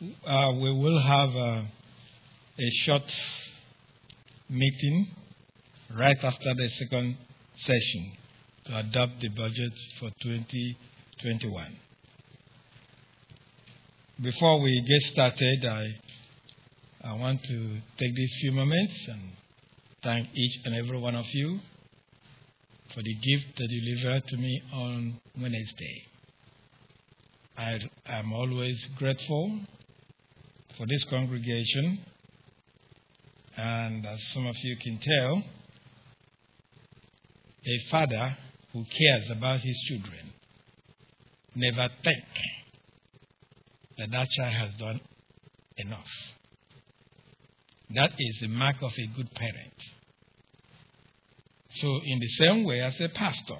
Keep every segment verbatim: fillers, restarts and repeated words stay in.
uh, we will have uh, a short meeting right after the second session to adopt the budget for twenty twenty-one. Before we get started, I, I want to take these few moments and thank each and every one of you for the gift that you delivered to me on Wednesday. I am always grateful for this congregation, and as some of you can tell, a father who cares about his children never think that that child has done enough. That is the mark of a good parent. So in the same way as a pastor,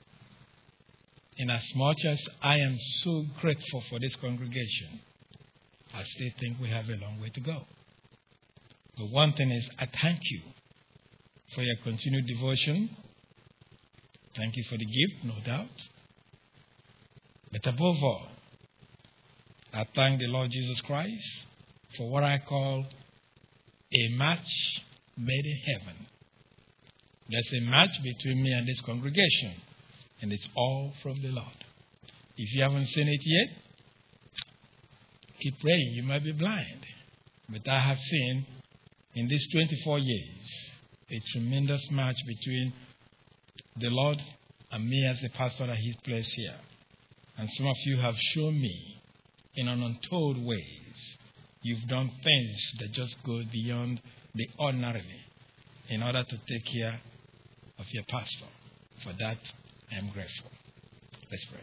in as much as I am so grateful for this congregation, I still think we have a long way to go. The one thing is, I thank you for your continued devotion. Thank you for the gift, no doubt. But above all, I thank the Lord Jesus Christ for what I call a match made in heaven. There's a match between me and this congregation, and it's all from the Lord. If you haven't seen it yet, keep praying. You might be blind. But I have seen in these twenty-four years a tremendous match between the Lord and me as a pastor that He's placed here. And some of you have shown me in an untold ways. You've done things that just go beyond the ordinary in order to take care of your pastor. For that, I am grateful. Let's pray.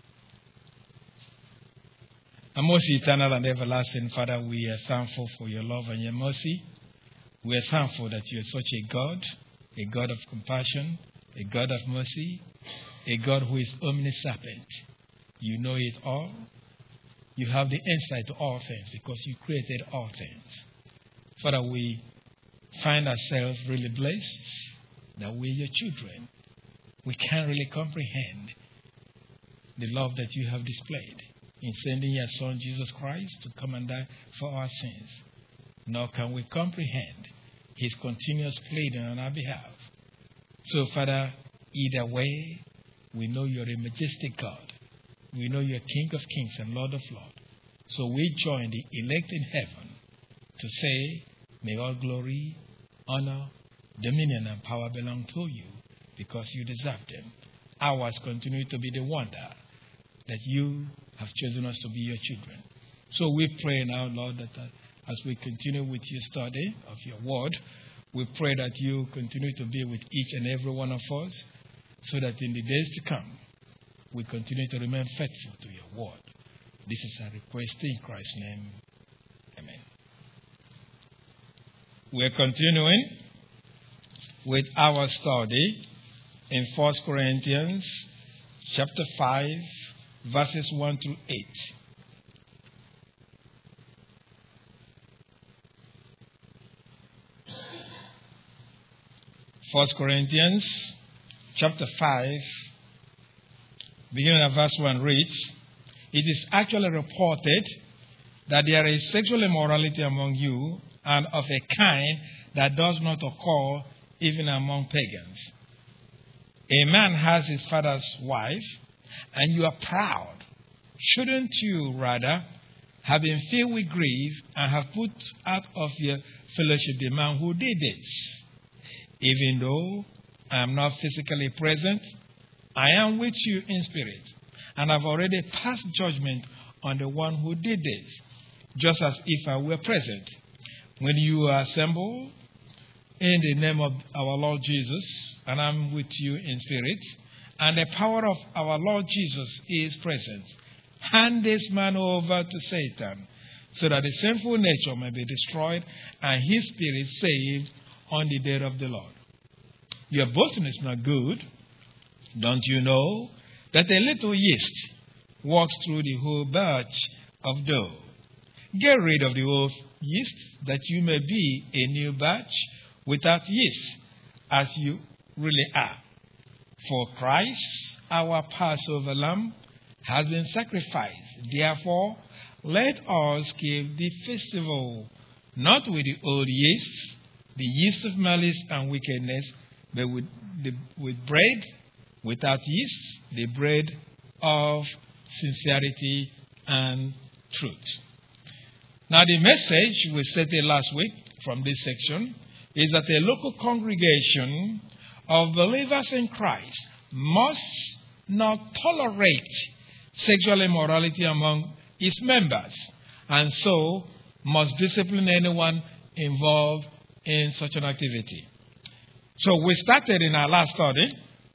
Our most eternal and everlasting Father, we are thankful for your love and your mercy. We are thankful that you are such a God, a God of compassion, a God of mercy, a God who is omniscient. You know it all. You have the insight to all things because you created all things. Father, we find ourselves really blessed that we're your children. We can't really comprehend the love that you have displayed in sending your Son, Jesus Christ, to come and die for our sins. Nor can we comprehend his continuous pleading on our behalf. So, Father, either way, we know you're a majestic God. We know you're King of kings and Lord of lords. So we join the elect in heaven to say, may all glory, honor, dominion, and power belong to you because you deserve them. Ours continue to be the wonder that you have chosen us to be your children. So we pray now, Lord, that uh, as we continue with your study of your word, we pray that you continue to be with each and every one of us so that in the days to come, we continue to remain faithful to your word. This is our request in Christ's name. Amen. We're continuing with our study in First Corinthians chapter five, verses one through eight. First Corinthians chapter five, beginning at verse one reads, it is actually reported that there is sexual immorality among you and of a kind that does not occur even among pagans. A man has his father's wife, and you are proud. Shouldn't you rather have been filled with grief and have put out of your fellowship the man who did this? Even though I am not physically present, I am with you in spirit, and I've already passed judgment on the one who did this, just as if I were present. When you are assembled in the name of our Lord Jesus, and I'm with you in spirit, and the power of our Lord Jesus is present, hand this man over to Satan, so that the sinful nature may be destroyed and his spirit saved on the day of the Lord. Your boasting is not good. Don't you know that a little yeast walks through the whole batch of dough? Get rid of the old yeast, that you may be a new batch without yeast, as you really are. For Christ, our Passover lamb, has been sacrificed. Therefore, let us keep the festival, not with the old yeast, the yeast of malice and wickedness, but with, the, with bread without yeast, the bread of sincerity and truth. Now, the message we stated last week from this section is that a local congregation of believers in Christ must not tolerate sexual immorality among its members, and so must discipline anyone involved in such an activity. So we started in our last study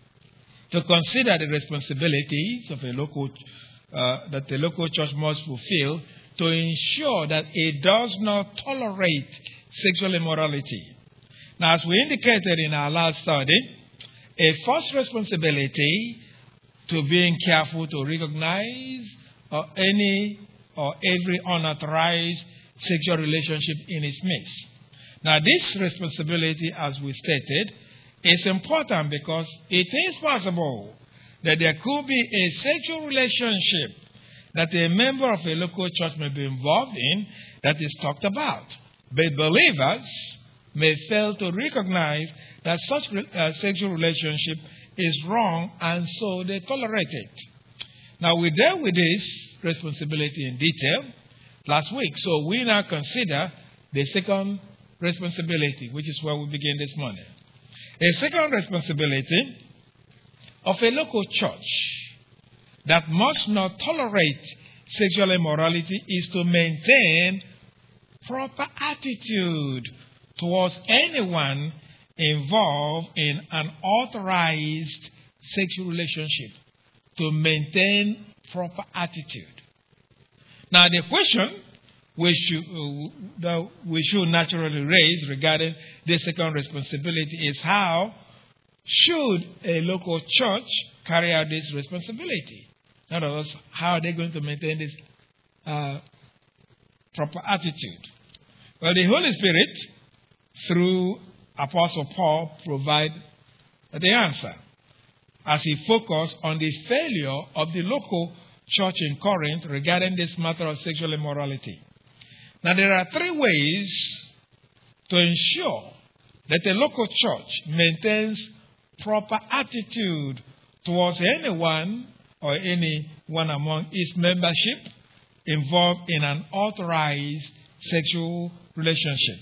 to consider the responsibilities of a local uh, that the local church must fulfill to ensure that it does not tolerate sexual immorality. Now, as we indicated in our last study, a first responsibility to being careful to recognize uh, any or every unauthorized sexual relationship in its midst. Now, this responsibility, as we stated, is important because it is possible that there could be a sexual relationship that a member of a local church may be involved in that is talked about. But believers may fail to recognize that such a sexual relationship is wrong, and so they tolerate it. Now, we dealt with this responsibility in detail last week, so we now consider the second responsibility, which is where we begin this morning. A second responsibility of a local church that must not tolerate sexual immorality is to maintain proper attitude towards anyone involved in an authorized sexual relationship. To maintain proper attitude. Now, the question we should, uh, that we should naturally raise regarding this second responsibility is how should a local church carry out this responsibility? In other words, how are they going to maintain this uh, proper attitude? Well, the Holy Spirit, through Apostle Paul, provide the answer as he focused on the failure of the local church in Corinth regarding this matter of sexual immorality. Now, there are three ways to ensure that a local church maintains proper attitude towards anyone or anyone among its membership involved in an authorized sexual relationship.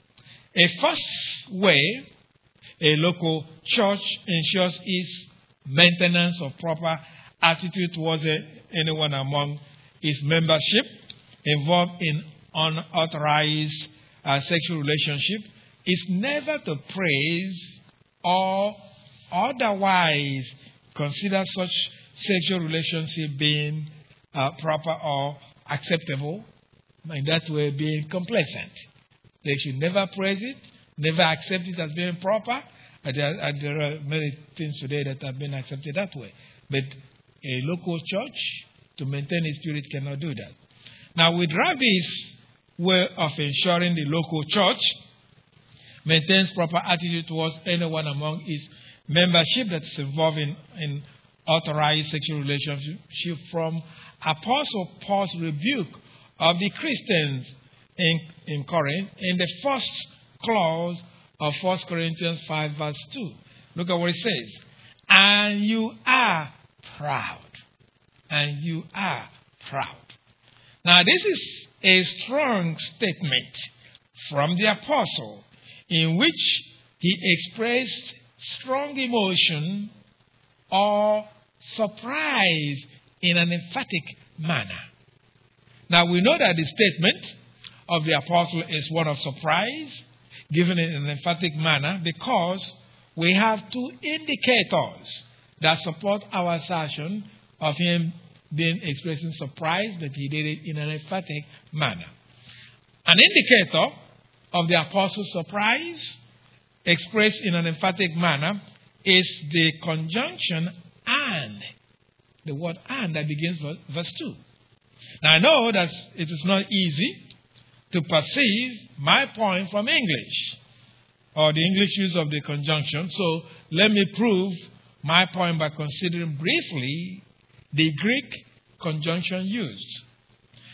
A first way a local church ensures its maintenance of proper attitude towards anyone among its membership involved in unauthorized uh, sexual relationship is never to praise or otherwise consider such sexual relationship being uh, proper or acceptable, in that way being complacent. They should never praise it, never accept it as being proper. And there, and there are many things today that have been accepted that way. But a local church, to maintain its spirit, cannot do that. Now, with Rabbi's way of ensuring the local church maintains proper attitude towards anyone among its membership that's involved in, in authorized sexual relationship from Apostle Paul's rebuke of the Christians in, in Corinth in the first clause of First Corinthians five, verse two. Look at what it says. And you are proud. And you are proud. Now, this is a strong statement from the apostle in which he expressed strong emotion or surprise in an emphatic manner. Now, we know that the statement of the apostle is one of surprise, given in an emphatic manner, because we have two indicators that support our assertion of him being expressing surprise, but he did it in an emphatic manner. An indicator of the apostle's surprise, expressed in an emphatic manner, is the conjunction and, the word and that begins with verse two. Now, I know that it is not easy to perceive my point from English or the English use of the conjunction. So let me prove my point by considering briefly the Greek conjunction used.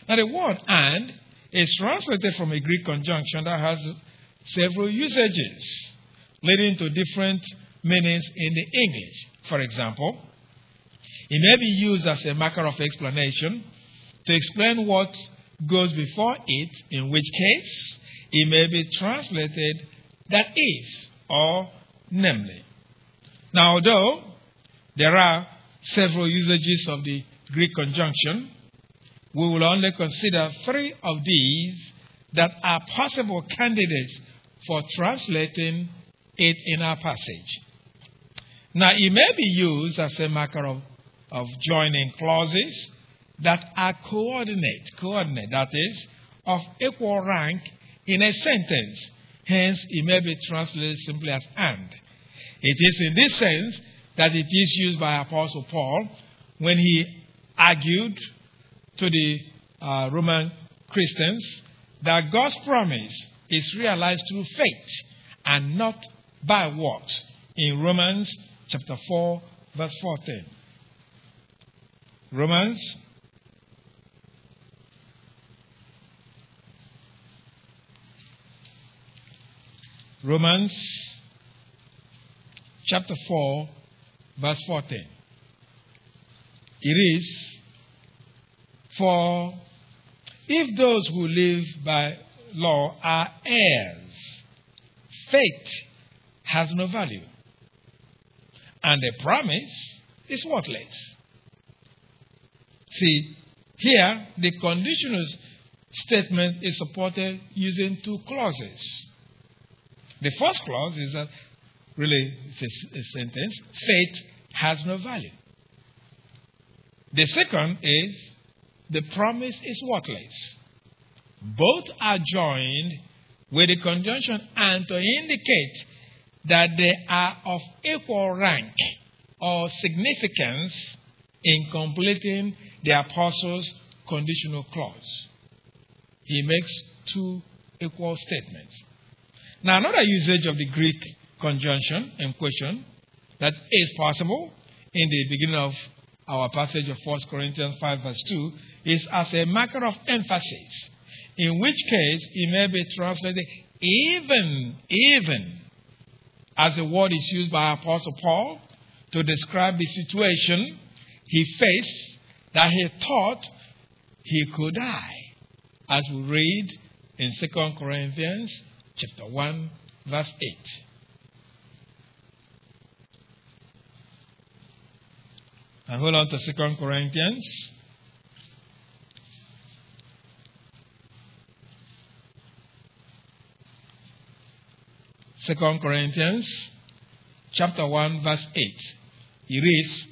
Now the word and is translated from a Greek conjunction that has several usages, leading to different meanings in the English. For example, it may be used as a marker of explanation to explain what goes before it, in which case it may be translated that is or namely. Now, although there are several usages of the Greek conjunction, we will only consider three of these that are possible candidates for translating it in our passage. Now, it may be used as a marker of, of joining clauses that are coordinate, coordinate, that is, of equal rank in a sentence. Hence, it may be translated simply as and. It is in this sense that it is used by Apostle Paul when he argued to the uh, Roman Christians that God's promise is realized through faith and not by works in Romans chapter four, verse fourteen. Romans Romans chapter four, verse fourteen. It is, for if those who live by law are heirs, faith has no value, and the promise is worthless. See, here the conditional statement is supported using two clauses. The first clause is that, really, it's a, a sentence, faith has no value. The second is, the promise is worthless. Both are joined with the conjunction and to indicate that they are of equal rank or significance in completing the apostle's conditional clause. He makes two equal statements. Now, another usage of the Greek conjunction in question that is possible in the beginning of our passage of First Corinthians five, verse two, is as a marker of emphasis, in which case it may be translated even, even, as the word is used by Apostle Paul to describe the situation he faced, that he thought he could die, as we read in Second Corinthians chapter one, verse eight. And hold on to Second Corinthians. Second Corinthians chapter one, verse eight. It reads,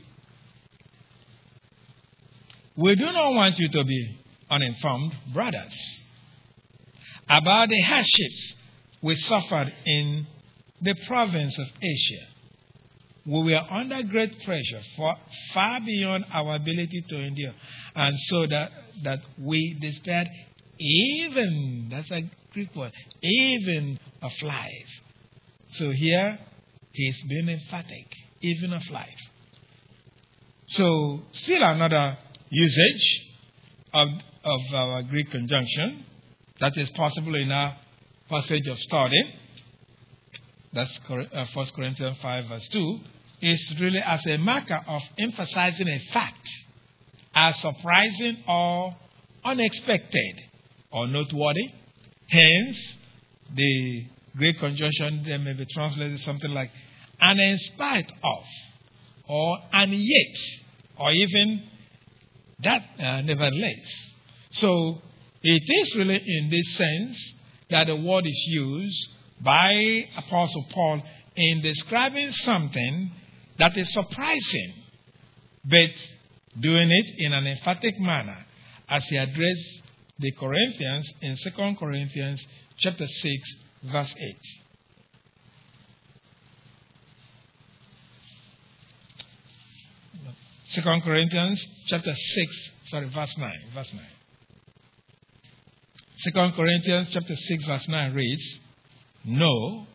we do not want you to be uninformed, brothers, about the hardships we suffered in the province of Asia. We were under great pressure, for far beyond our ability to endure, and so that, that we despaired even, that's a Greek word, even of life. So here, he's being emphatic, even of life. So, still another usage of, of our Greek conjunction that is possible in our passage of study. That's First Corinthians five, verse two. Is really as a marker of emphasizing a fact as surprising or unexpected or noteworthy. Hence, the Greek conjunction there may be translated something like and in spite of, or and yet, or even that uh, nevertheless. So, it is really in this sense that the word is used by Apostle Paul in describing something that is surprising, but doing it in an emphatic manner as he addressed the Corinthians in Second Corinthians chapter six, verse eight. Second Corinthians chapter six, sorry, verse nine, verse nine. Second Corinthians chapter six, verse nine reads, no,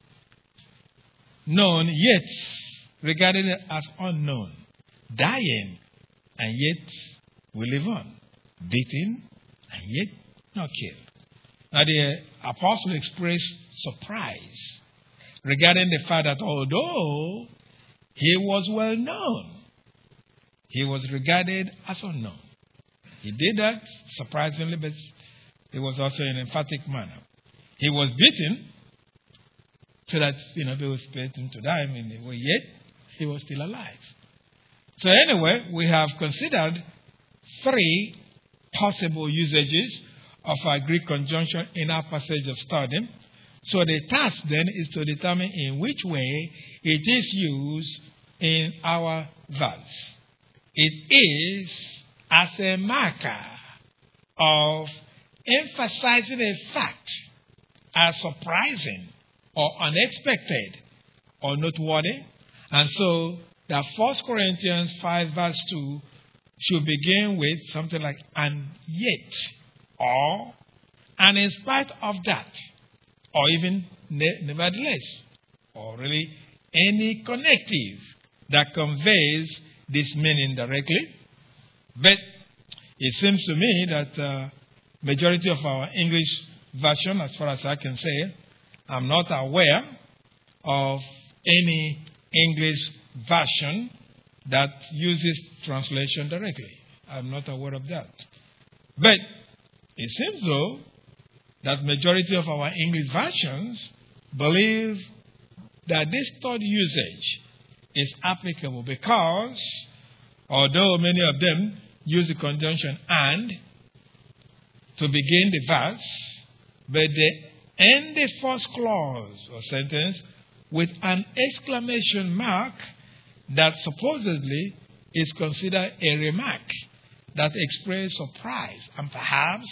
known yet regarded as unknown, dying, and yet we live on, beaten, and yet not killed. Now the apostle expressed surprise regarding the fact that although he was well known, he was regarded as unknown. He did that surprisingly, but it was also in an emphatic manner. He was beaten so that, you know, they would expect him to die, I mean, yet he was still alive. So anyway, we have considered three possible usages of our Greek conjunction in our passage of study. So the task then is to determine in which way it is used in our verse. It is as a marker of emphasizing a fact as surprising or unexpected or noteworthy. And so the First Corinthians five verse two should begin with something like, and yet, or, and in spite of that, or even ne- nevertheless, or really any connective that conveys this meaning directly. But it seems to me that uh, majority of our English version, as far as I can say, I'm not aware of any English version that uses translation directly. I'm not aware of that. But it seems though that majority of our English versions believe that this third usage is applicable because although many of them use the conjunction and to begin the verse, but they end the first clause or sentence with an exclamation mark that supposedly is considered a remark that expresses surprise and perhaps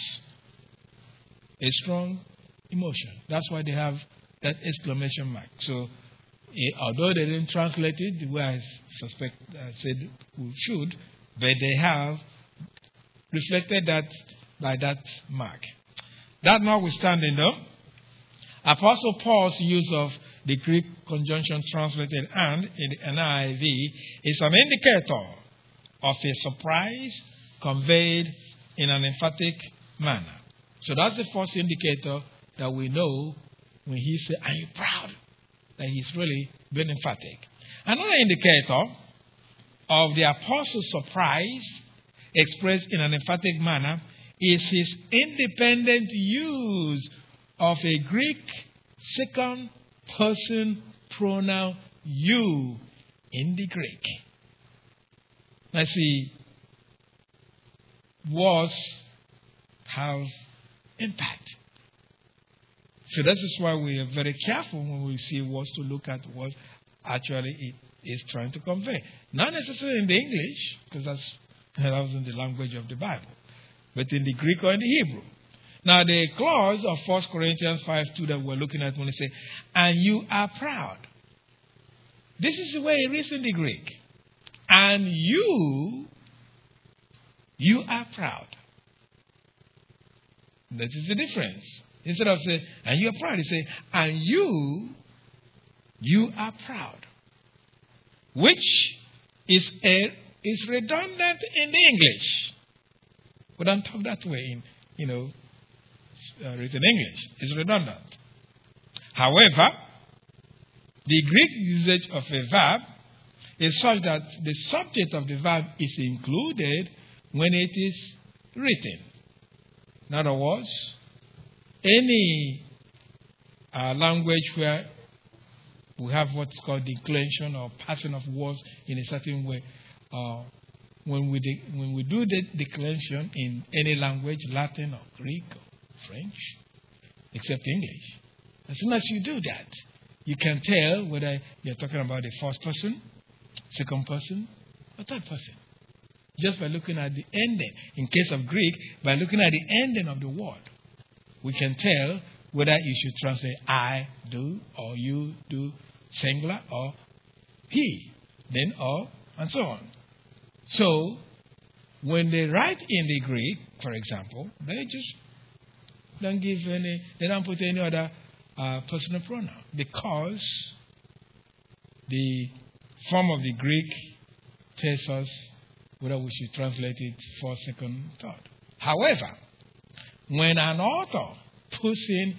a strong emotion. That's why they have that exclamation mark. So, eh, although they didn't translate it the way I suspect I said we should, but they have reflected that by that mark. That notwithstanding, though, Apostle Paul's use of the Greek conjunction translated and in the N I V is an indicator of a surprise conveyed in an emphatic manner. So that's the first indicator that we know when he says, are you proud? That he's really been emphatic. Another indicator of the apostle's surprise expressed in an emphatic manner is his independent use of a Greek second person pronoun you in the Greek. Let's see, words have impact. So this is why we are very careful when we see words to look at what actually it is trying to convey. Not necessarily in the English, because that's, that was in the language of the Bible, but in the Greek or in the Hebrew. Now, the clause of First Corinthians five two that we're looking at when it says, and you are proud. This is the way it is in the Greek. And you, you are proud. That is the difference. Instead of saying, and you are proud, you say, and you, you are proud. Which is a is redundant in the English. We don't talk that way in, you know, uh, written English. It's redundant. However, the Greek usage of a verb is such that the subject of the verb is included when it is written. In other words, any uh, language where we have what's called declension or passing of words in a certain way, uh, when we de- when we do the declension in any language, Latin or Greek or French, except English, as soon as you do that, you can tell whether you're talking about the first person, second person, or third person. Just by looking at the ending. In case of Greek, by looking at the ending of the word, we can tell whether you should translate I do, or you do, singular, or he, then, or, and so on. So, when they write in the Greek, for example, they just don't give any, they don't put any other uh, personal pronoun, because the form of the Greek tells us whether we should translate it first, second, third. However, when an author puts in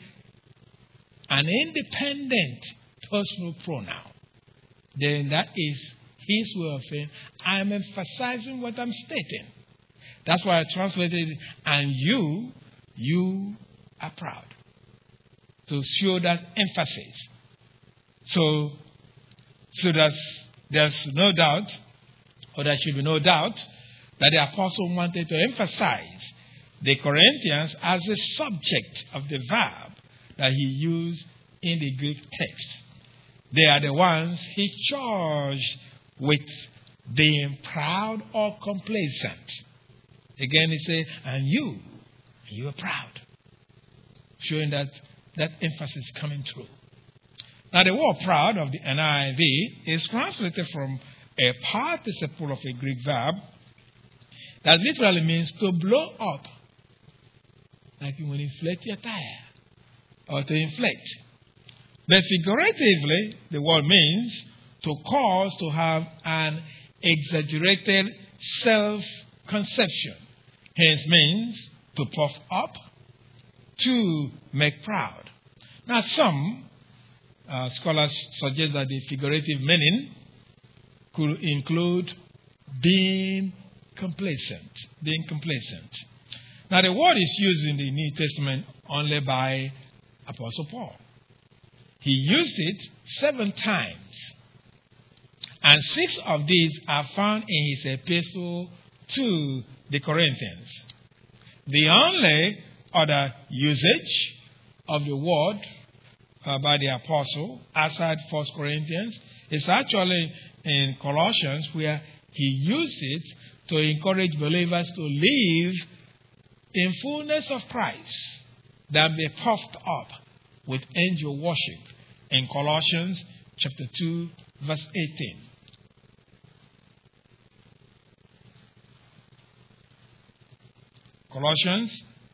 an independent personal pronoun, then that is his way of saying, I'm emphasizing what I'm stating. That's why I translated it, and you, you are proud. To show that emphasis. So, so that's, there's no doubt, or there should be no doubt, that the apostle wanted to emphasize the Corinthians as a subject of the verb that he used in the Greek text. They are the ones he charged with being proud or complacent. Again, he said, and you, you are proud. Showing that that emphasis coming through. Now, the word proud of the N I V is translated from a participle of a Greek verb that literally means to blow up. Like when you inflate your tire or to inflate. But figuratively, the word means to cause to have an exaggerated self-conception. Hence means to puff up, to make proud. Now, some uh, scholars suggest that the figurative meaning could include being complacent. Being complacent. Now, the word is used in the New Testament only by Apostle Paul. He used it seven times. And six of these are found in his epistle to the Corinthians. The only other usage of the word uh, by the apostle outside First Corinthians is actually in Colossians, where he used it to encourage believers to live in fullness of Christ, than be puffed up with angel worship in Colossians chapter two, verse eighteen. Colossians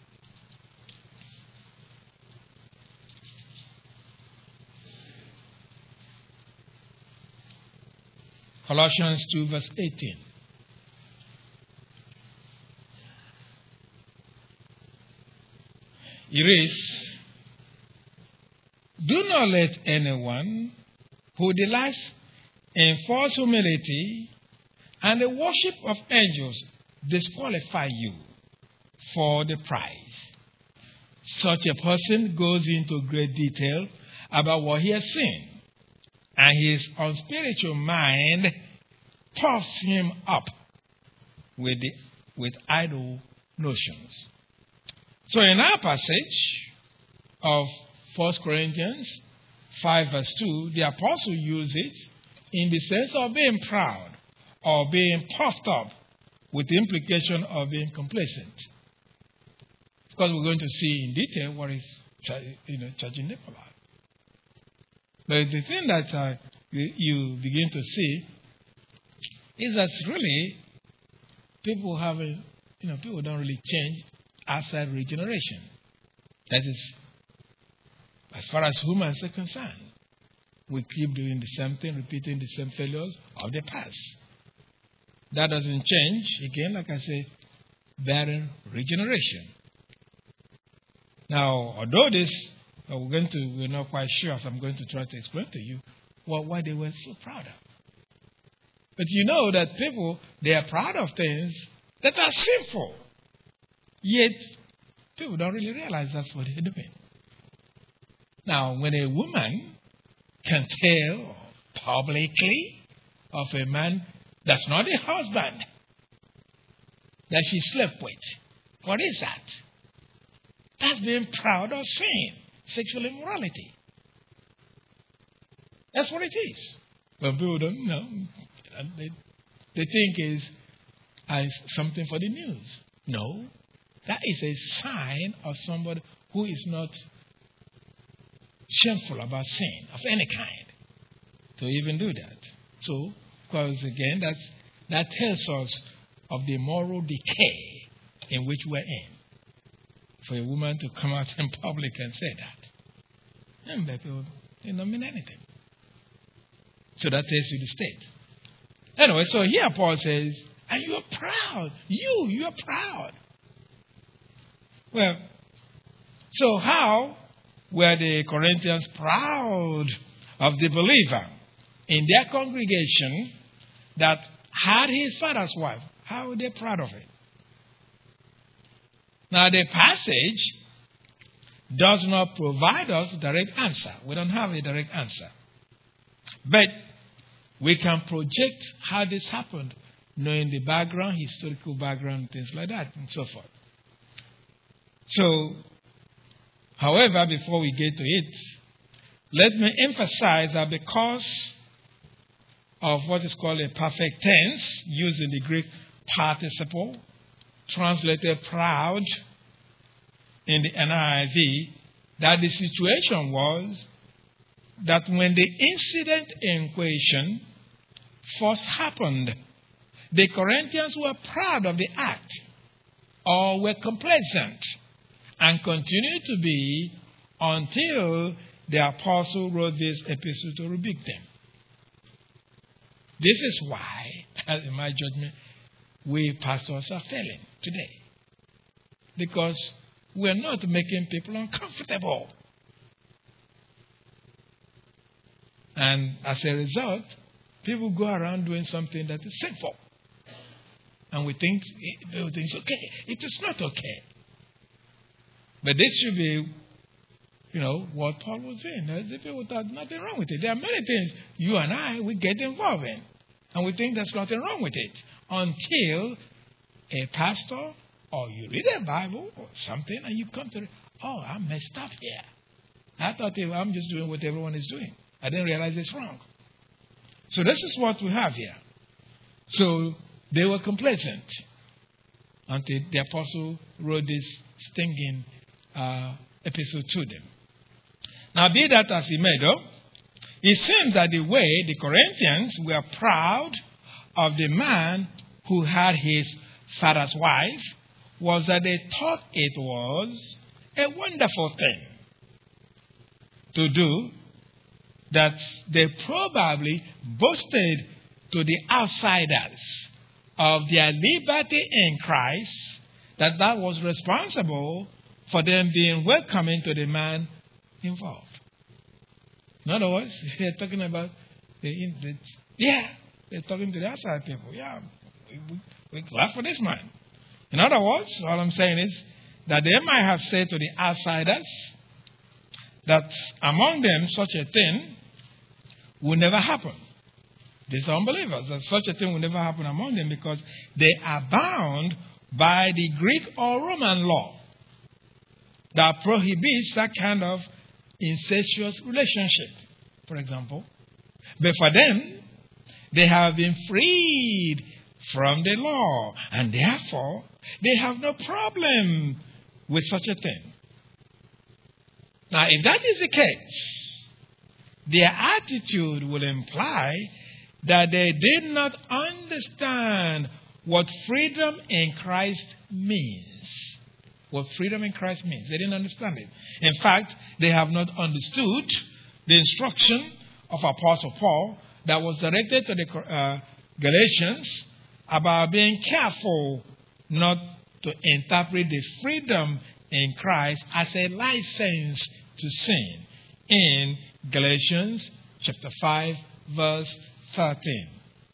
Colossians two, verse eighteen. It reads, do not let anyone who delights in false humility and the worship of angels disqualify you for the prize. Such a person goes into great detail about what he has seen, and his unspiritual mind puffs him up with, the, with idle notions. So in our passage of First Corinthians five verse two, the apostle used it in the sense of being proud or being puffed up, with the implication of being complacent. Because we're going to see in detail what is you know, charging them about. But the thing that uh, you, you begin to see is that really people haven't, you know, people don't really change outside regeneration. That is, as far as humans are concerned, we keep doing the same thing, repeating the same failures of the past. That doesn't change, again, like I say, barren regeneration. Now, although this, uh, we're going to, we're not quite sure, so I'm going to try to explain to you what, why they were so proud of. But you know that people, they are proud of things that are sinful. Yet, people don't really realize that's what they're doing. Now, when a woman can tell publicly of a man that's not a husband that she slept with, what is that? That's being proud of sin, sexual immorality. That's what it is. But people don't know. They, they think it's uh, something for the news. No. That is a sign of somebody who is not shameful about sin of any kind to even do that. So, because again, that's, that tells us of the moral decay in which we're in. For a woman to come out in public and say that, and people, they don't mean anything. So that tells you the state. Anyway, so here Paul says, and you are proud. You, you are proud. Well, So how were the Corinthians proud of the believer in their congregation that had his father's wife? How were they proud of it? Now, the passage does not provide us a direct answer. We don't have a direct answer. But we can project how this happened, knowing the background, historical background, things like that, and so forth. So, however, before we get to it, let me emphasize that because of what is called a perfect tense, using the Greek participle, translated proud in the N I V, that the situation was that when the incident in question first happened, the Corinthians were proud of the act or were complacent and continued to be until the apostle wrote this epistle to rebuke them. This is why, in my judgment, we pastors are failing today. Because we're not making people uncomfortable. And as a result, people go around doing something that is sinful. And we think, people think it's okay. It is not okay. But this should be, you know, what Paul was saying. There's people that nothing wrong with it. There are many things you and I, we get involved in. And we think there's nothing wrong with it. Until a pastor or you read a Bible or something and you come to it, oh, I messed up here. I thought I'm just doing what everyone is doing. I didn't realize it's wrong. So this is what we have here. So they were complacent until the apostle wrote this stinging uh, epistle to them. Now, be that as it may, though, it seems that the way the Corinthians were proud of the man who had his father's wife was that they thought it was a wonderful thing to do, that they probably boasted to the outsiders of their liberty in Christ, that that was responsible for them being welcoming to the man involved. In other words, they're talking about the, the yeah, they're talking to the outside people. Yeah, we, we, we're glad for this man. In other words, all I'm saying is that they might have said to the outsiders that among them such a thing will never happen. These are unbelievers, that such a thing will never happen among them because they are bound by the Greek or Roman law that prohibits that kind of incestuous relationship, for example. But for them, they have been freed from the law, and therefore they have no problem with such a thing. Now, if that is the case, their attitude will imply that they did not understand what freedom in Christ means. What freedom in Christ means. They didn't understand it. In fact, they have not understood the instruction of Apostle Paul that was directed to the uh, Galatians about being careful not to interpret the freedom in Christ as a license to sin. In Galatians chapter five, verse thirteen.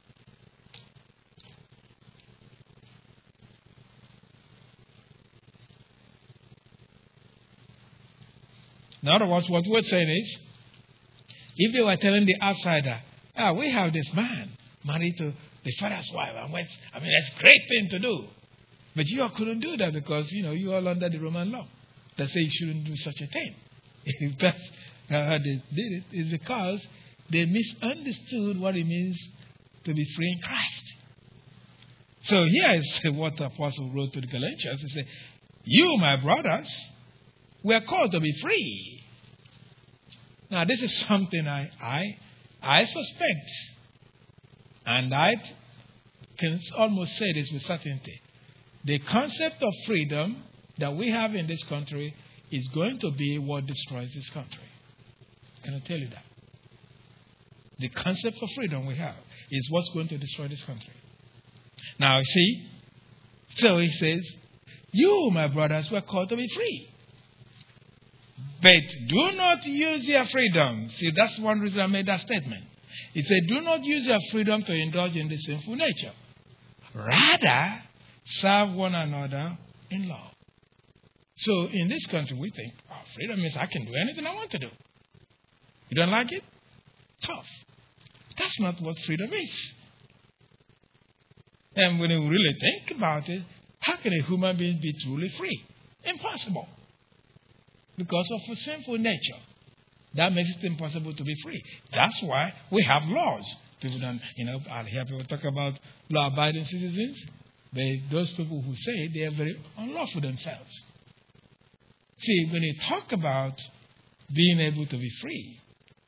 In other words, what we're saying is, if they were telling the outsider, ah, we have this man married to the father's wife, and what's, I mean, that's a great thing to do. But you all couldn't do that because, you know, you all under the Roman law that say you shouldn't do such a thing. If that's how they did it, it's because they misunderstood what it means to be free in Christ. So here is what the apostle wrote to the Galatians. He said, you, my brothers, we are called to be free. Now, this is something I, I, I suspect, and I can almost say this with certainty. The concept of freedom that we have in this country is going to be what destroys this country. Can I tell you that? The concept of freedom we have is what's going to destroy this country. Now, see, so he says, you, my brothers, were called to be free. But do not use your freedom. See, that's one reason I made that statement. It said, do not use your freedom to indulge in the sinful nature. Rather, serve one another in love. So in this country, we think, oh, freedom means I can do anything I want to do. You don't like it? Tough. That's not what freedom is. And when you really think about it, how can a human being be truly free? Impossible. Because of a sinful nature. That makes it impossible to be free. That's why we have laws. People don't, you know, I'll hear people talk about law-abiding citizens. But those people who say they are very unlawful themselves. See, when you talk about being able to be free,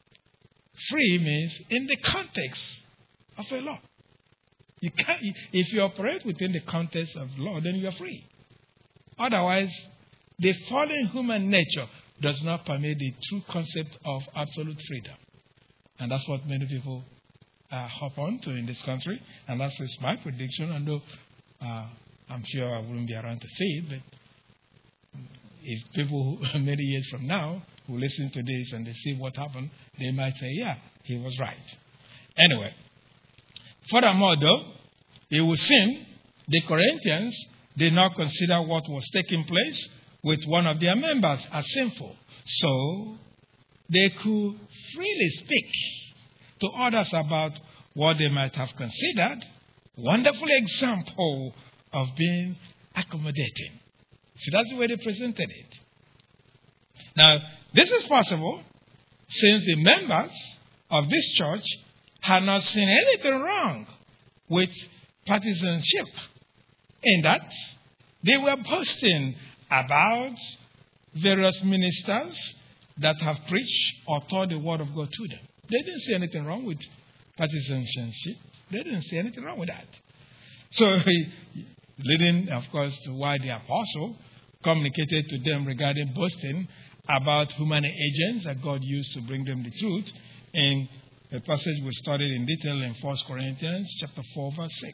free means in the context of a law. You can't, if you operate within the context of law, then you are free. Otherwise, the fallen human nature does not permit the true concept of absolute freedom. And that's what many people uh, hop on to in this country. And that's just my prediction. And though uh, I'm sure I wouldn't be around to say it, but if people who, many years from now who listen to this and they see what happened, they might say, yeah, he was right. Anyway, furthermore, though, it would seem the Corinthians did not consider what was taking place with one of their members as sinful. So they could freely speak to others about what they might have considered wonderful example of being accommodating. So that's the way they presented it. Now, this is possible since the members of this church had not seen anything wrong with partisanship, in that they were boasting about various ministers that have preached or taught the word of God to them. They didn't see anything wrong with partisanship. They didn't see anything wrong with that. So, leading, of course, to why the apostle communicated to them regarding boasting about human agents that God used to bring them the truth in a passage we studied in detail in First Corinthians chapter four, verse six.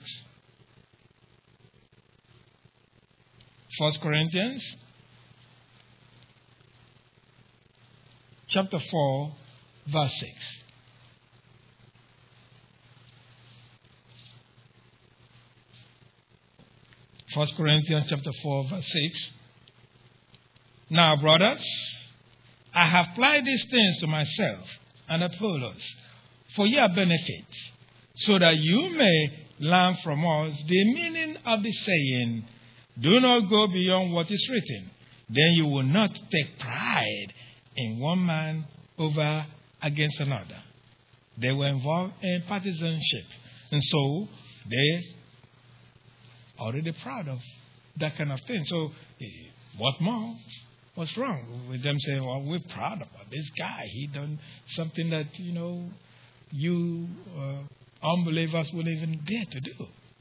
First Corinthians chapter four, verse six. First Corinthians chapter four, verse six. Now, brothers, I have applied these things to myself and Apollos for your benefit, so that you may learn from us the meaning of the saying, do not go beyond what is written. Then you will not take pride in one man over against another. They were involved in partisanship. And so they are already proud of that kind of thing. So what more? What's wrong with them saying, well, we're proud about this guy. He done something that, you know, you uh, unbelievers wouldn't even dare to do.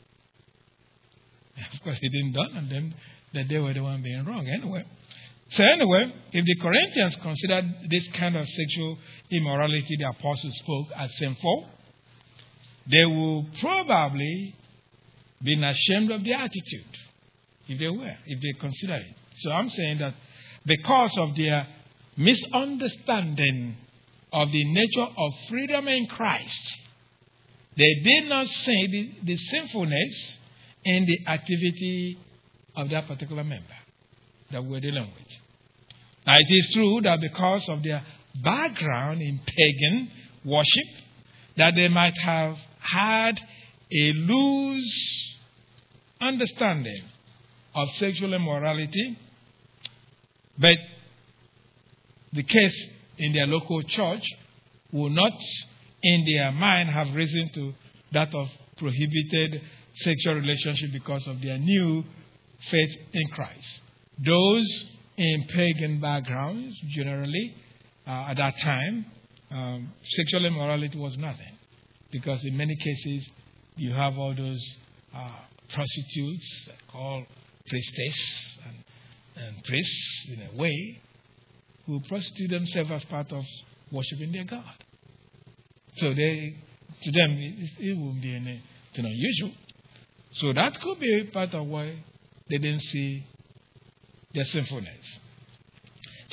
Of course, he didn't done on them that they were the one being wrong anyway. So anyway, if the Corinthians considered this kind of sexual immorality the apostle spoke as sinful, they would probably be ashamed of their attitude if they were, if they considered it. So I'm saying that because of their misunderstanding of the nature of freedom in Christ, they did not see the, the sinfulness in the activity of that particular member that we're dealing with. Now, it is true that because of their background in pagan worship, that they might have had a loose understanding of sexual immorality, but the case in their local church will not in their mind have risen to that of prohibited sexual relationship because of their new faith in Christ. Those in pagan backgrounds, generally, uh, at that time, um, sexual immorality was nothing. Because in many cases, you have all those uh, prostitutes called priestess and, and priests, in a way, who prostitute themselves as part of worshiping their God. So they, to them, it, it wouldn't be anything unusual. So that could be part of why they didn't see their sinfulness.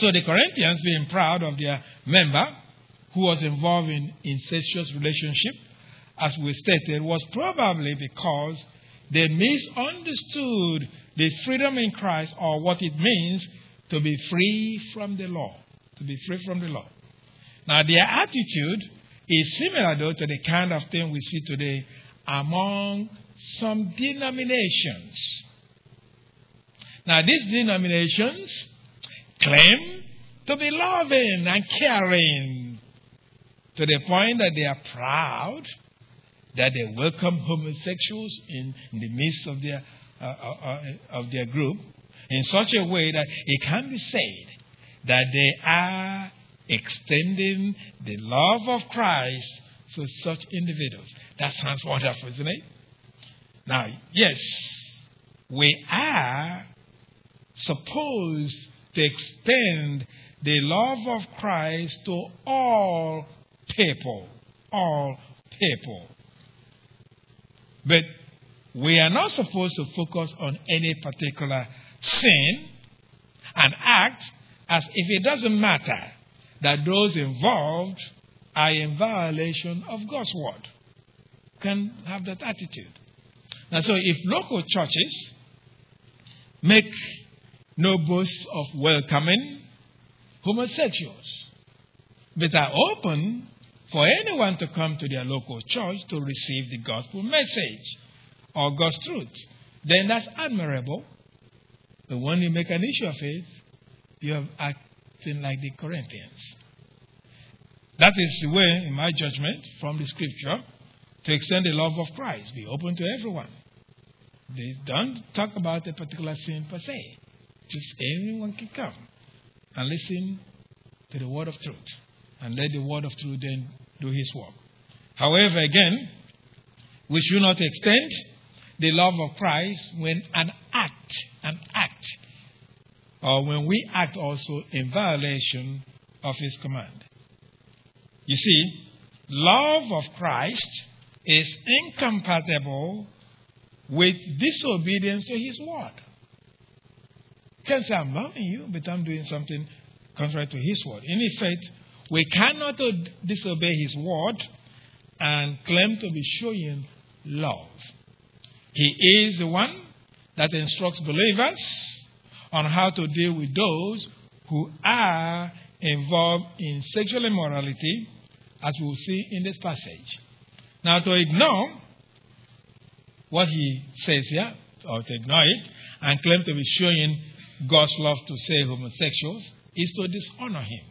So the Corinthians, being proud of their member who was involved in incestuous relationship, as we stated, was probably because they misunderstood the freedom in Christ, or what it means to be free from the law. To be free from the law. Now, their attitude is similar, though, to the kind of thing we see today among some denominations. Now, these denominations claim to be loving and caring to the point that they are proud that they welcome homosexuals in, in the midst of their uh, uh, of their group in such a way that it can be said that they are extending the love of Christ to such individuals. That sounds wonderful, isn't it? Now, yes, we are supposed to extend the love of Christ to all people. All people. But we are not supposed to focus on any particular sin and act as if it doesn't matter that those involved are in violation of God's word. Can have that attitude. Now, so if local churches make no boast of welcoming homosexuals, but are open for anyone to come to their local church to receive the gospel message or God's truth, then that's admirable. But when you make an issue of it, you are acting like the Corinthians. That is the way, in my judgment, from the scripture, to extend the love of Christ. Be open to everyone. They don't talk about a particular sin per se. Just anyone can come and listen to the word of truth. And let the word of truth then do his work. However, again, we should not extend the love of Christ when an act, an act, or when we act also in violation of his command. You see, love of Christ is incompatible with disobedience to his word. You can't say, I'm loving you, but I'm doing something contrary to his word. In effect, we cannot disobey his word and claim to be showing love. He is the one that instructs believers on how to deal with those who are involved in sexual immorality, as we will see in this passage. Now, to ignore what he says here, or to ignore it, and claim to be showing God's love to, say, homosexuals, is to dishonor him.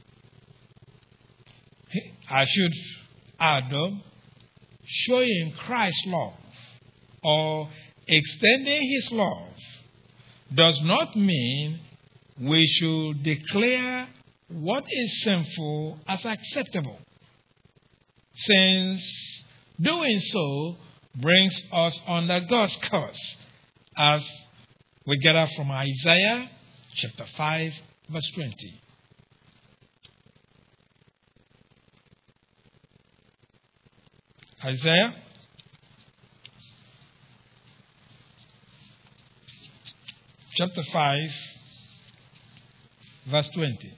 I should add, though, showing Christ's love or extending his love does not mean we should declare what is sinful as acceptable, since doing so brings us under God's curse, as we gather from Isaiah chapter five, verse twenty. Isaiah chapter five, verse twenty.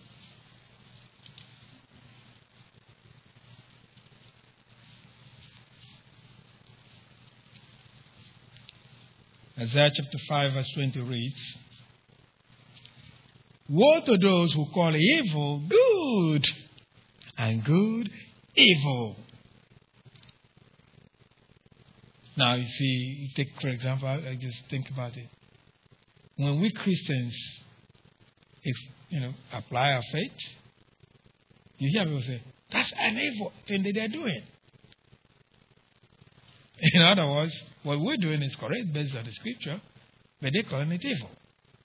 Isaiah chapter five, verse twenty reads, "Woe to those who call evil good, and good evil." Now, you see, you take, for example, I just think about it. When we Christians, if, you know, apply our faith, you hear people say, that's an evil thing that they're doing. In other words, what we're doing is correct based on the scripture, but they're calling it evil.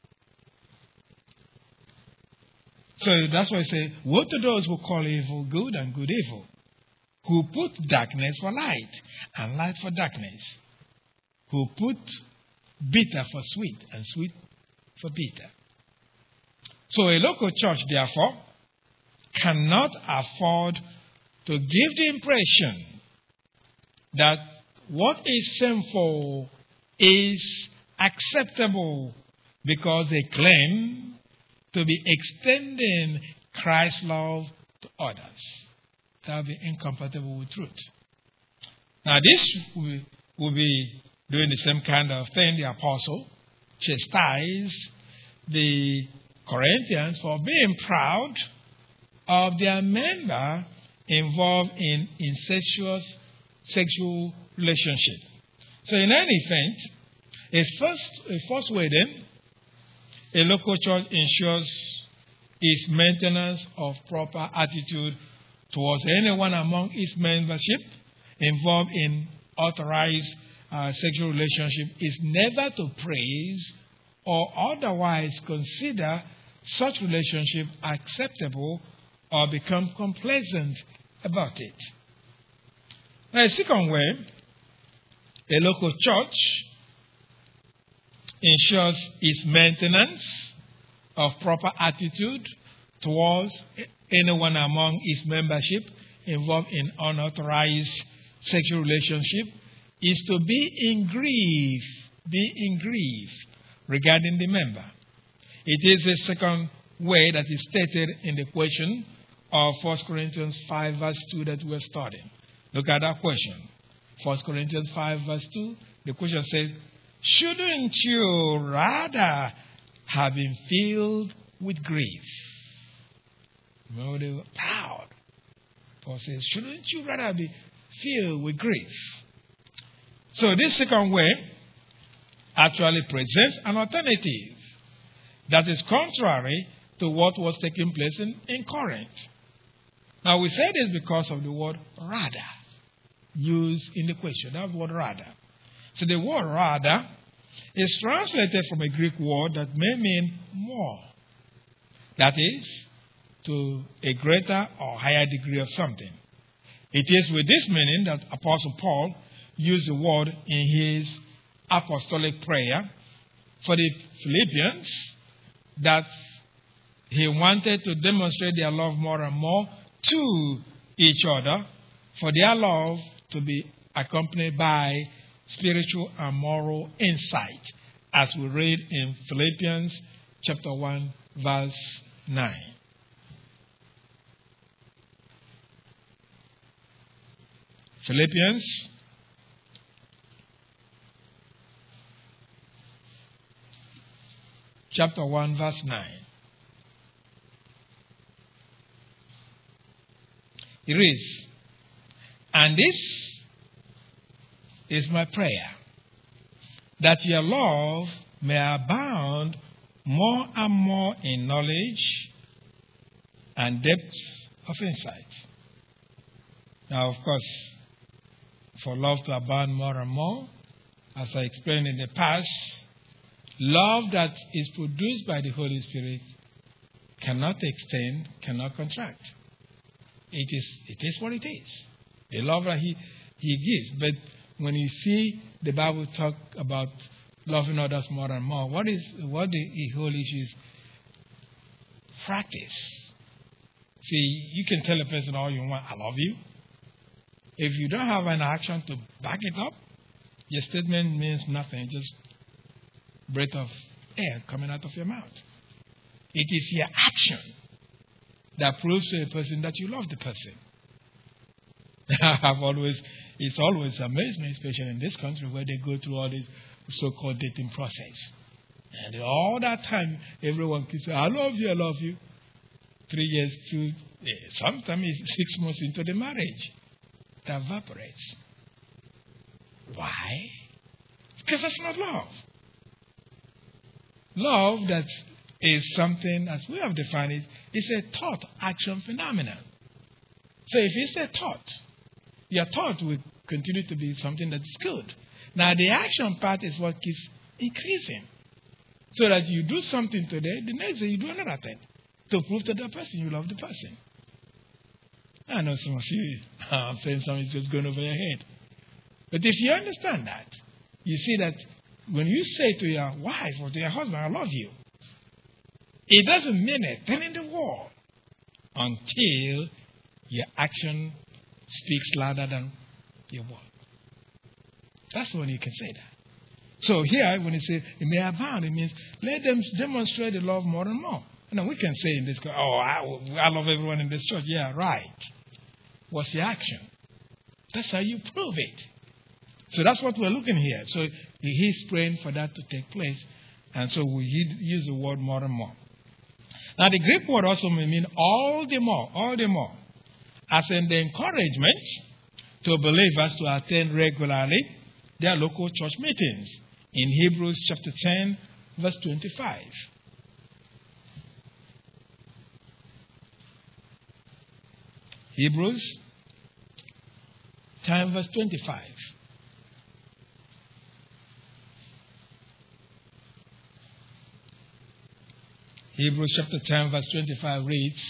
So that's why I say, woe to those who call evil good and good evil, who put darkness for light and light for darkness, who put bitter for sweet and sweet for bitter. So a local church, therefore, cannot afford to give the impression that what is sinful is acceptable because they claim to be extending Christ's love to others. That will be incompatible with truth. Now this will, will be doing the same kind of thing. The apostle chastised the Corinthians for being proud of their member involved in incestuous sexual relationship. So in any event, a first, a first wedding, a local church ensures its maintenance of proper attitude towards anyone among its membership involved in authorized uh, sexual relationship is never to praise or otherwise consider such relationship acceptable or become complacent about it. Now, a second way, a local church ensures its maintenance of proper attitude towards anyone among its membership involved in unauthorized sexual relationship is to be in grief, be in grief regarding the member. It is the second way that is stated in the question of First Corinthians five verse two that we're studying. Look at that question. First Corinthians five verse two, the question says, shouldn't you rather have been filled with grief? Remember, they were proud. Paul says, shouldn't you rather be filled with grief? So this second way actually presents an alternative that is contrary to what was taking place in, in Corinth. Now we say this because of the word rather used in the question. That word rather. So the word rather is translated from a Greek word that may mean more. That is, to a greater or higher degree of something. It is with this meaning that Apostle Paul used the word in his apostolic prayer for the Philippians, that he wanted to demonstrate their love more and more to each other, for their love to be accompanied by spiritual and moral insight, as we read in Philippians chapter one, verse nine. Philippians chapter one, verse nine. It reads, and this is my prayer, that your love may abound more and more in knowledge and depth of insight. Now, of course, for love to abound more and more, as I explained in the past, love that is produced by the Holy Spirit cannot extend, cannot contract. It is, it is what it is. The love that he, he gives. But when you see the Bible talk about loving others more and more, what is what the, the whole issue is? Practice. See, you can tell a person all you want, I love you. If you don't have an action to back it up, your statement means nothing, just breath of air coming out of your mouth. It is your action that proves to a person that you love the person. I've always, it's always amazed me, especially in this country where they go through all this so-called dating process. And all that time, everyone keeps saying, I love you, I love you. Three years, two, sometimes it's six months into the marriage. It evaporates. Why? Because that's not love. Love that is something, as we have defined it, is a thought action phenomenon. So if it's a thought, your thought will continue to be something that is good. Now the action part is what keeps increasing. So that you do something today, the next day you do another thing to prove to the person you love the person. I know some of you are saying something just going over your head. But if you understand that, you see that when you say to your wife or to your husband, I love you, it doesn't mean a thing in the world until your action speaks louder than your word. That's when you can say that. So here, when it says it may abound, it means let them demonstrate the love more and more. Now, we can say in this, oh, I, I love everyone in this church. Yeah, right. What's the action? That's how you prove it. So that's what we're looking here. So he's praying for that to take place. And so we use the word more and more. Now, the Greek word also may mean all the more, all the more. As in the encouragement to believers to attend regularly their local church meetings. In Hebrews chapter ten, verse twenty-five. Hebrews ten, verse twenty-five. Hebrews chapter ten, verse twenty-five reads,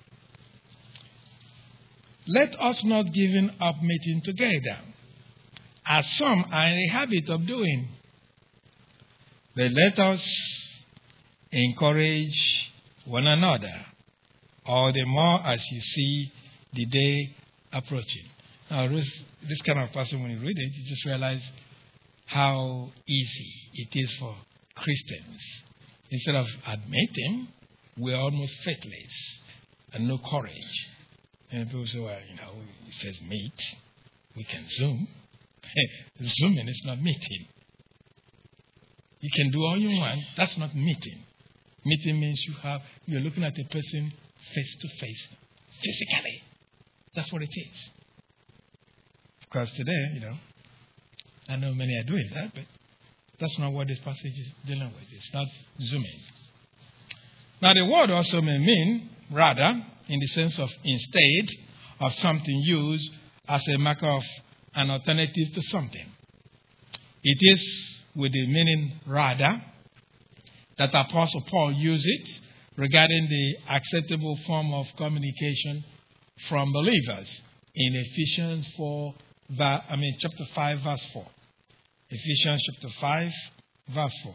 let us not give up meeting together, as some are in the habit of doing, but let us encourage one another, all the more as you see the day approaching. Now, this, this kind of person, when you read it, you just realize how easy it is for Christians. Instead of admitting, we're almost faithless and no courage. And people say, well, you know, it says meet. We can Zoom. Zooming is not meeting. You can do all you want. That's not meeting. Meeting means you have, you're looking at a person face to face, physically. That's what it is. Because today, you know, I know many are doing that, but that's not what this passage is dealing with. It's not zooming. Now, the word also may mean, rather, in the sense of instead of something used as a marker of an alternative to something. It is with the meaning rather that Apostle Paul used it regarding the acceptable form of communication from believers in Ephesians four, I mean chapter five, verse four. Ephesians chapter five, verse four.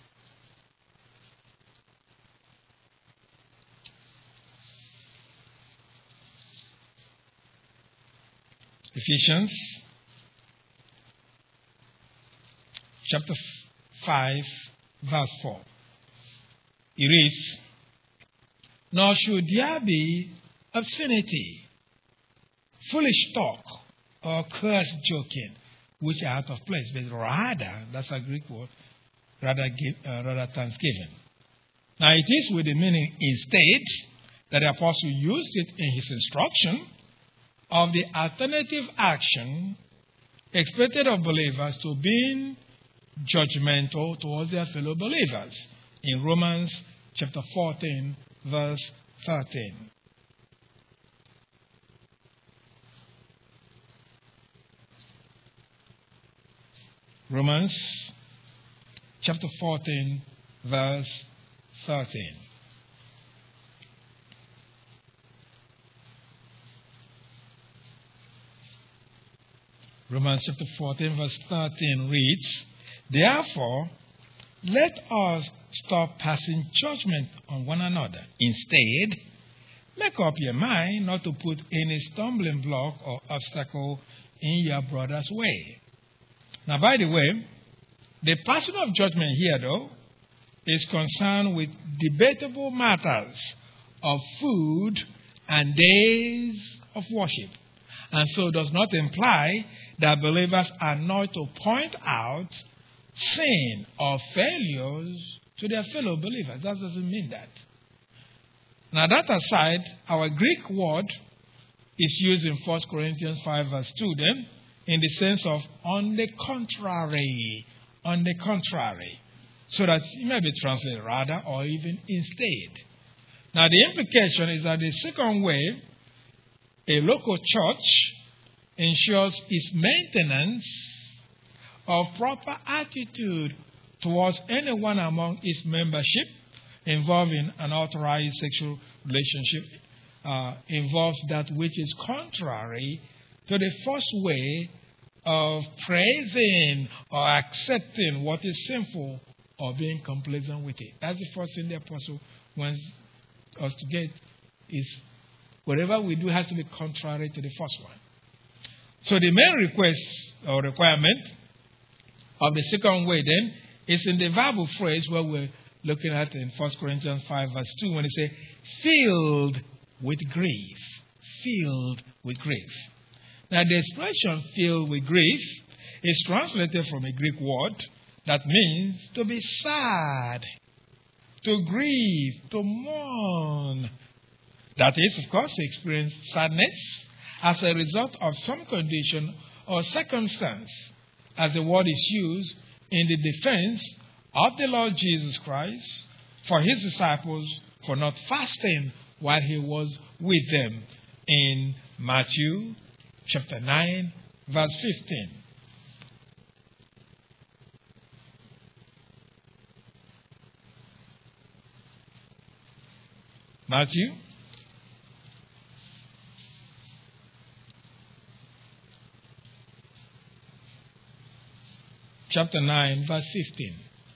Ephesians chapter five, verse four. It reads, nor should there be obscenity, foolish talk, or curse joking, which are out of place, but rather, that's a Greek word, rather, give, uh, rather thanksgiving. Now, it is with the meaning instead that the apostle used it in his instruction of the alternative action expected of believers to being judgmental towards their fellow believers in Romans chapter fourteen, verse thirteen. Romans chapter fourteen, verse thirteen. Romans chapter fourteen, verse thirteen reads, therefore, let us stop passing judgment on one another. Instead, make up your mind not to put any stumbling block or obstacle in your brother's way. Now, by the way, the passing of judgment here, though, is concerned with debatable matters of food and days of worship, and so does not imply that believers are not to point out sin or failures to their fellow believers. That doesn't mean that. Now, that aside, our Greek word is used in First Corinthians five, verse two, then, in the sense of on the contrary, on the contrary, so that it may be translated rather or even instead. Now, the implication is that the second way a local church ensures its maintenance of proper attitude towards anyone among its membership involved in an authorized sexual relationship uh, involves that which is contrary to the first way of praising or accepting what is sinful or being complacent with it. That's the first thing the apostle wants us to get, is whatever we do has to be contrary to the first one. So the main request or requirement of the second way then is in the verbal phrase where we looking at in First Corinthians five, verse two, when he says, filled with grief. Filled with grief. Now, the expression filled with grief is translated from a Greek word that means to be sad, to grieve, to mourn. That is, of course, to experience sadness as a result of some condition or circumstance, as the word is used in the defense of the Lord Jesus Christ for his disciples for not fasting while he was with them in Matthew chapter nine, verse fifteen. Matthew chapter nine, verse fifteen.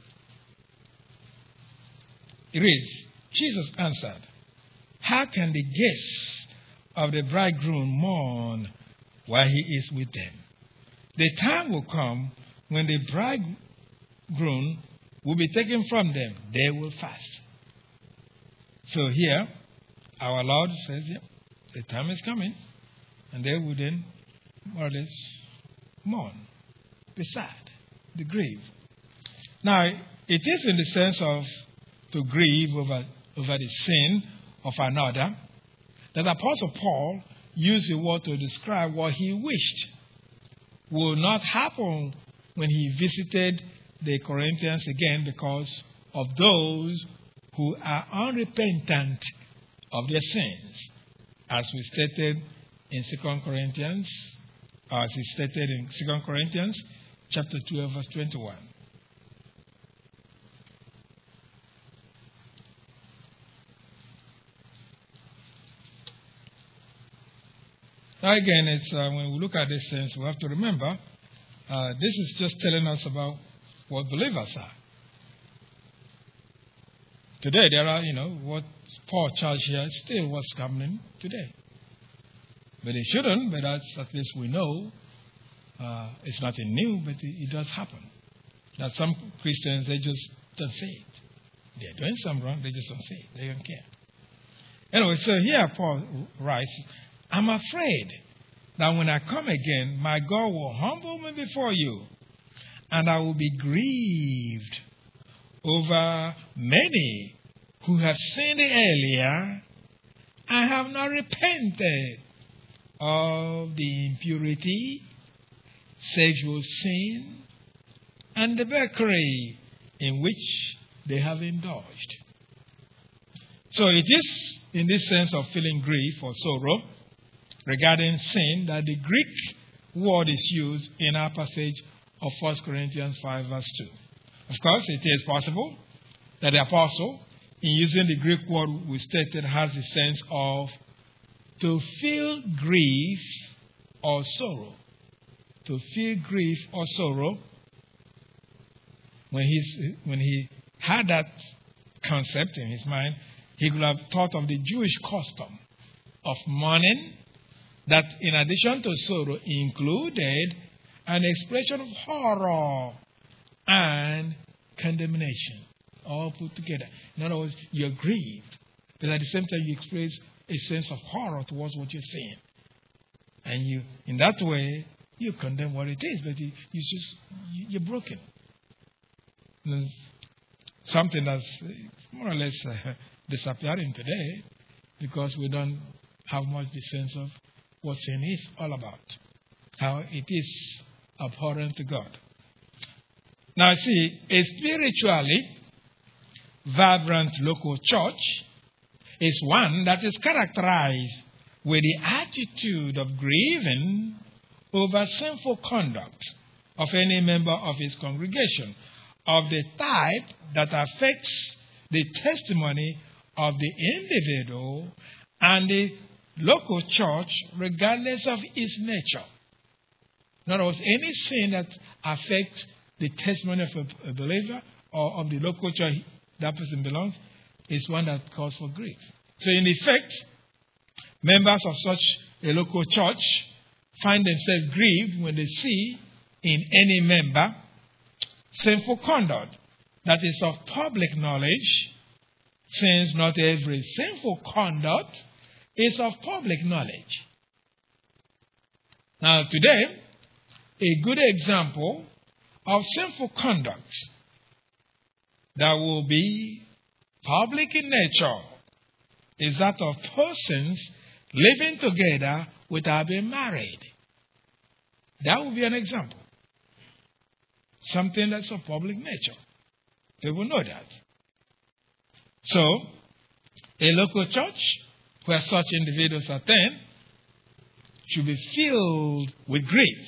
It reads, Jesus answered, how can the guests of the bridegroom mourn while he is with them? The time will come when the bridegroom will be taken from them. They will fast. So here, our Lord says, yeah, the time is coming, and they will then more or less mourn, be sad, be grieve. Now, it is in the sense of to grieve over, over the sin of another that Apostle Paul used the word to describe what he wished will not happen when he visited the Corinthians again because of those who are unrepentant of their sins, as we stated in Second Corinthians, as we stated in Second Corinthians chapter twelve, verse twenty-one. Now again, it's uh, when we look at these things, we have to remember uh, this is just telling us about what believers are. Today, there are, you know, what Paul charged here is still what's happening today. But it shouldn't, but that's at least we know uh, it's nothing new, but it, it does happen. That some Christians, they just don't say it. They're doing something wrong, they just don't say it. They don't care. Anyway, so here Paul writes, I'm afraid that when I come again, my God will humble me before you, and I will be grieved over many who have sinned earlier and have not repented of the impurity, sexual sin, and the debauchery in which they have indulged. So it is in this sense of feeling grief or sorrow regarding sin that the Greek word is used in our passage of First Corinthians five, verse two. Of course, it is possible that the apostle, in using the Greek word we stated, has the sense of to feel grief or sorrow. To feel grief or sorrow. When, he's, when he had that concept in his mind, he could have thought of the Jewish custom of mourning that, in addition to sorrow, included an expression of horror and condemnation, all put together. In other words, you're grieved, but at the same time you express a sense of horror towards what you're saying. And you, in that way, you condemn what it is, but you, you just, you're broken. And something that's more or less uh, disappearing today because we don't have much the sense of what sin is all about, how it is abhorrent to God. Now, see, a spiritually vibrant local church is one that is characterized with the attitude of grieving over sinful conduct of any member of his congregation, of the type that affects the testimony of the individual and the local church, regardless of its nature. In other words, any sin that affects the testimony of a, a believer or of the local church that person belongs is one that calls for grief. So in effect, members of such a local church find themselves grieved when they see in any member sinful conduct that is of public knowledge, since not every sinful conduct is of public knowledge. Now, today, a good example of sinful conduct that will be public in nature is that of persons living together without being married. That will be an example. Something that's of public nature. People know that. So, a local church where such individuals attend should be filled with grief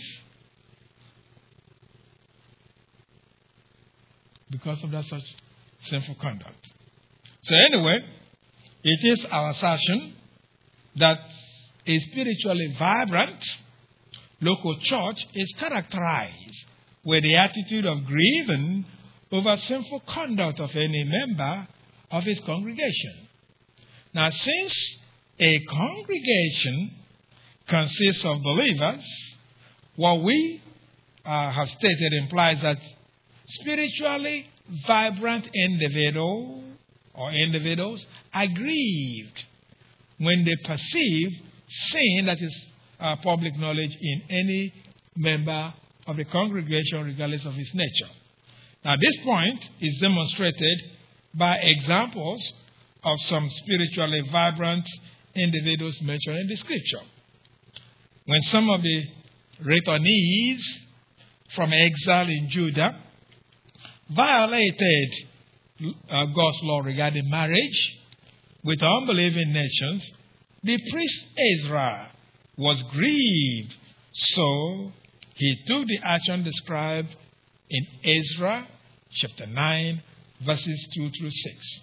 because of that such sinful conduct. So anyway, it is our assertion that a spiritually vibrant local church is characterized with the attitude of grieving over sinful conduct of any member of its congregation. Now, since a congregation consists of believers, what we uh, have stated implies that spiritually vibrant individual or individuals are grieved when they perceive sin that is uh, public knowledge in any member of the congregation, regardless of its nature. Now, this point is demonstrated by examples of some spiritually vibrant individuals mentioned in the scripture. When some of the returnees from exile in Judah violated uh, God's law regarding marriage with unbelieving nations, the priest Ezra was grieved. So he took the action described in Ezra chapter nine, verses two through six.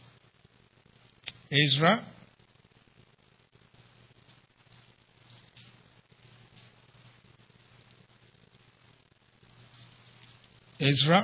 Ezra Ezra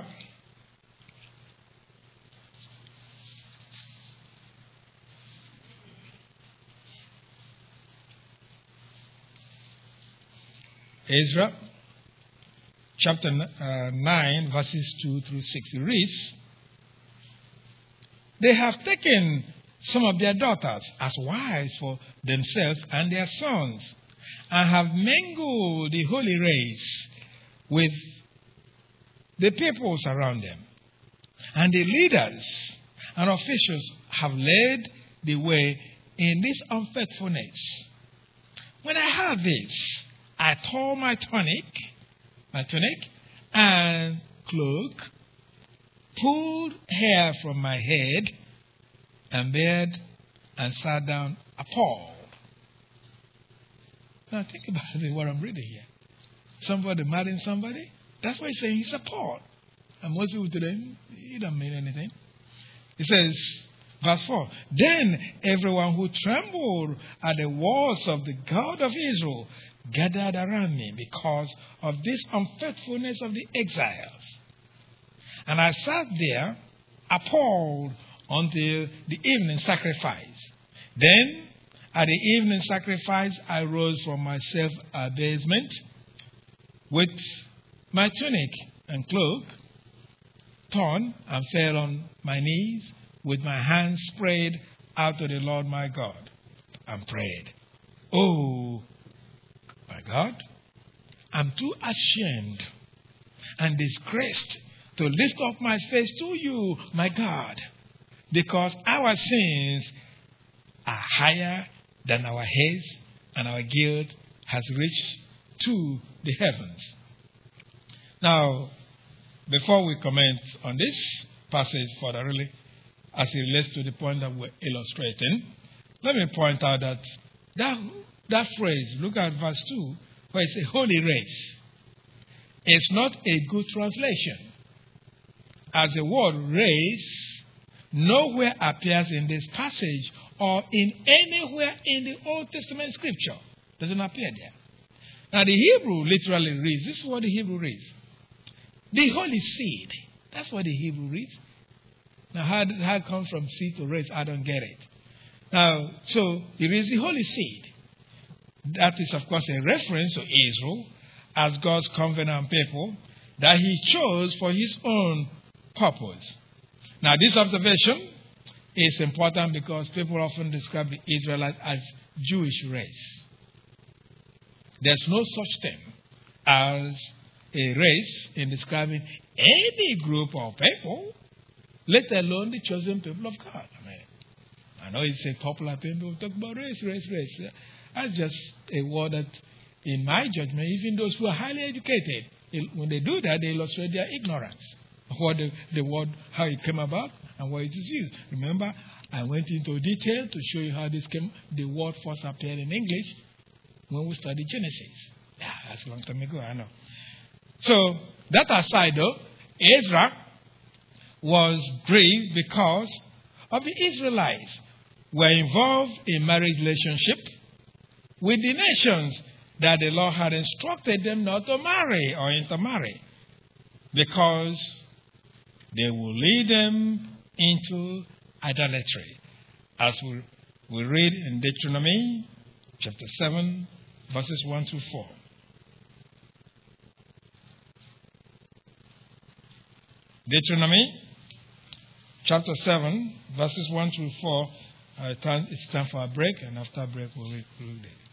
Ezra chapter uh, nine, verses two through six. It reads, "They have taken some of their daughters as wives for themselves and their sons, and have mingled the holy race with the peoples around them. And the leaders and officials have led the way in this unfaithfulness. When I heard this, I tore my tunic, my tunic and cloak, pulled hair from my head, and bared and sat down appalled." Now think about it, what I'm reading here. Somebody marrying somebody? That's why he's saying he's appalled. And most people today, it doesn't mean anything. He says, verse four, "Then everyone who trembled at the words of the God of Israel gathered around me because of this unfaithfulness of the exiles. And I sat there appalled until the evening sacrifice. Then at the evening sacrifice I rose from my self-abasement with my tunic and cloak torn, and fell on my knees with my hands spread out to the Lord my God, and prayed, 'Oh, my God, I'm too ashamed and disgraced to lift up my face to you, my God, because our sins are higher than our heads, and our guilt has reached to the heavens.'" Now, before we comment on this passage further, really, as it relates to the point that we're illustrating, let me point out that that, that phrase, look at verse two, where it's a holy race, it's not a good translation. As the word race nowhere appears in this passage or in anywhere in the Old Testament scripture. It doesn't appear there. Now the Hebrew literally reads, this is what the Hebrew reads, the holy seed. That's what the Hebrew reads. Now how, how it comes from seed to race, I don't get it. Now, so it reads the holy seed. That is, of course, a reference to Israel as God's covenant people that he chose for his own purpose. Now, this observation is important because people often describe the Israelites as Jewish race. There's no such thing as a race in describing any group of people, let alone the chosen people of God. I mean, I know it's a popular thing, people talk about race, race, race. That's just a word that, in my judgment, even those who are highly educated, when they do that, they illustrate their ignorance of what the, the word, how it came about and why it is used. Remember, I went into detail to show you how this came, the word first appeared in English when we studied Genesis. Yeah, that's a long time ago, I know. So, that aside though, Ezra was grieved because of the Israelites were involved in marriage relationship with the nations that the Lord had instructed them not to marry or intermarry, because they will lead them into idolatry. As we, we read in Deuteronomy chapter seven, verses one to four. Deuteronomy chapter seven, verses one to four. Uh, it's time for a break, and after a break we'll read, we'll read it.